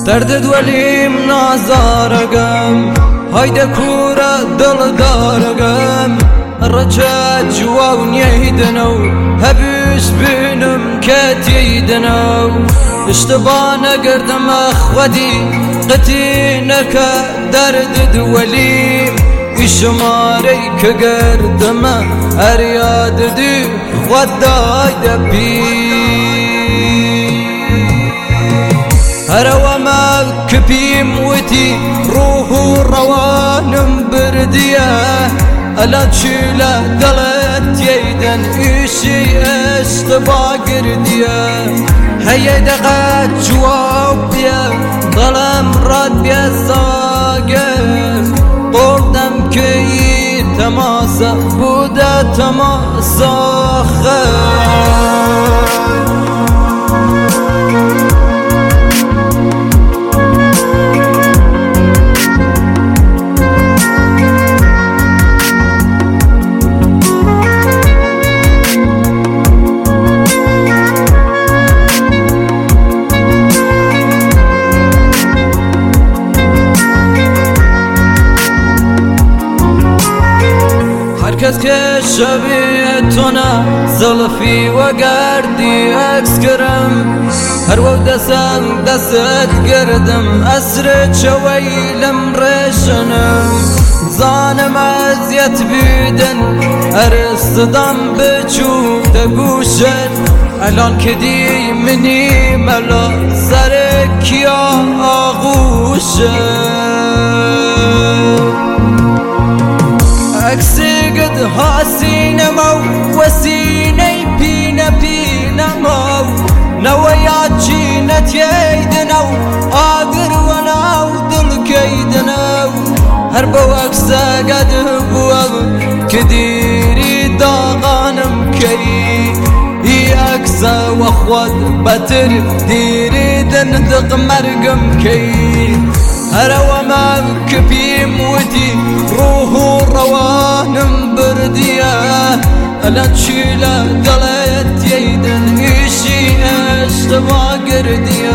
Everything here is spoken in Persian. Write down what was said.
دردت ولیم نازارگم هایده کورا دل دارگم رجات جواو نيدنو هبيش بينم كاتيدنو اشتبانا قردم اخوتي قتينك درد دوليم إشماري كقردم أرياد دي وداي دبي هروا ما كبيم وتي روحو روانم برديه ألا تشيله دلت يدن إشي اشتبا قرديه هيا دقات جواب بيه ظلم رد بيه ساقه طول دم كي تماسه بوده تماسه كس كشبيتنا زلفي وقردي اكسكرم هر ودسم دست قردم اسرت شويلم ريشنم زانم ازيت بيدن ارصدم بچوب تقوشن الان كدي مني ملا سرك يا آغوشن أكسقد هاسين مو وسيني بينا مو نويات جينت يدنو آقر وناو دل كيدنو هربو أكسقد بوغ كديري داغانم كي هي أكسا وخوض بتر ديري دندق مرقم كي هروا ما كبيم ودي روحو روانم برديه ألا تشيله دلت يدن إشي اشتبا قرديه